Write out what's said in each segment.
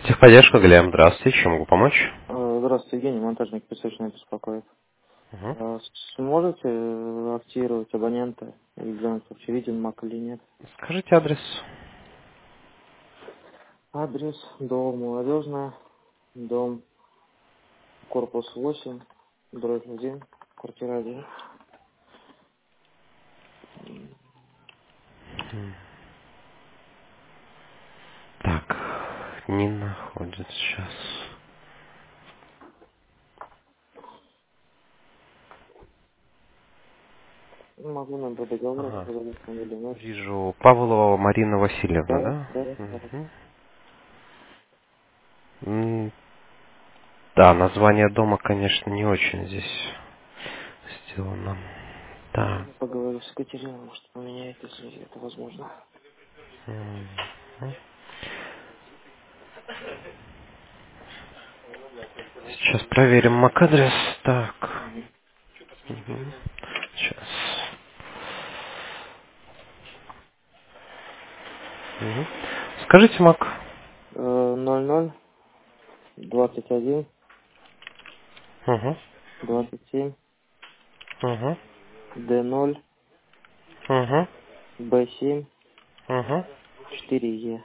Техподдержка, Глеб, здравствуйте, чем могу помочь? Здравствуйте, Евгений, монтажник песочный беспокоит. Мгм. Сможете активировать абонента или глянуть, вообще виден МАК или нет? Скажите адрес. Адрес: дом Молодежная, дом, корпус 8, дробь 1, квартира 1. Так, не находит сейчас. Могу номер договора Ага. сказать, фамилию, имя, отчество. Вижу Павлова Марина Васильевна, Да, да? да, да. Мгм. Да, название дома, конечно, не очень здесь сделано. Да. Я поговорю с Екатериной, может поменяет, если это возможно. Мгм. Сейчас проверим MAC-адрес. Так. Мгм. Мгм. Сейчас. Мгм. Скажите MAC. 00 21 Угу. 27 Угу. D0 Угу. B7 Угу. 4E.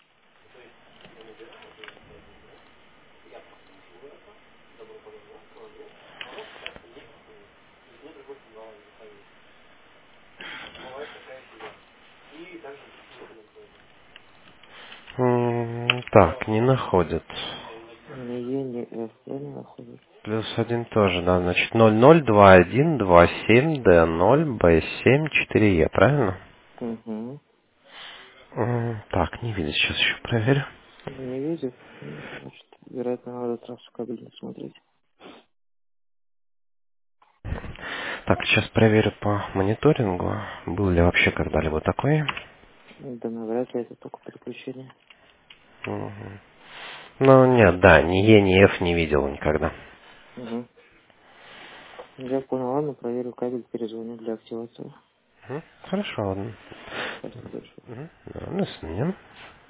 Так, не находит. Ни Е, ни F, правильно находит? Плюс один тоже, да. Значит, 002127D0B7 4E, правильно? Угу. Так, не видно, сейчас еще проверю. Не видит? Значит, вероятно, надо трассу кабельную смотреть. Так, сейчас проверю по мониторингу. Был ли вообще когда-либо такой? Да навряд ли, это только переключение. Мгм. Ну, нет, да, ни Е, ни F не видел никогда. Угу. Я понял, ладно, проверю кабель, перезвоню для активации. Хорошо, ладно. Спасибо большое. Да, ну, с ним.